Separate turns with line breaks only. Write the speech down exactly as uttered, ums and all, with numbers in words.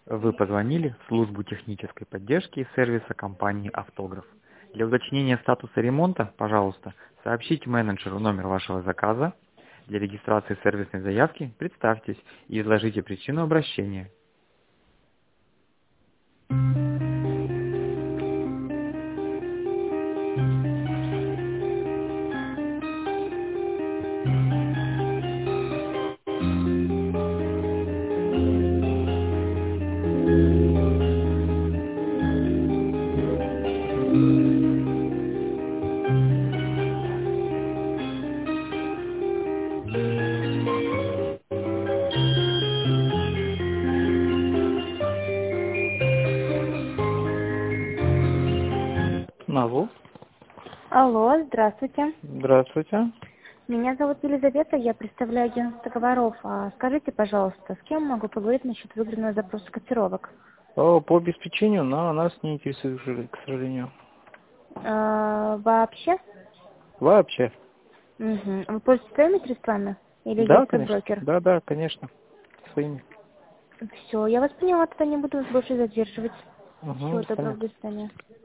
Вы позвонили в службу технической поддержки и сервиса компании «Автограф». Для уточнения статуса ремонта, пожалуйста, сообщите менеджеру номер вашего заказа. Для регистрации сервисной заявки представьтесь и изложите причину обращения. Алло,
Алло, здравствуйте.
здравствуйте.
Меня зовут Елизавета, я представляю агентство договоров. А скажите, пожалуйста, с кем могу поговорить насчет выгодного запроса котировок?
О, по обеспечению, но нас не интересует, к сожалению. к сожалению.
А, вообще?
Вообще.
Угу. Вы пользуетесь своими средствами? Или
Да,
есть свой
конечно.
брокер?
Да, да, конечно. Своими.
Все, я вас поняла, тогда не буду вас больше задерживать.
Угу,
Всего
до свидания.
доброго, до свидания.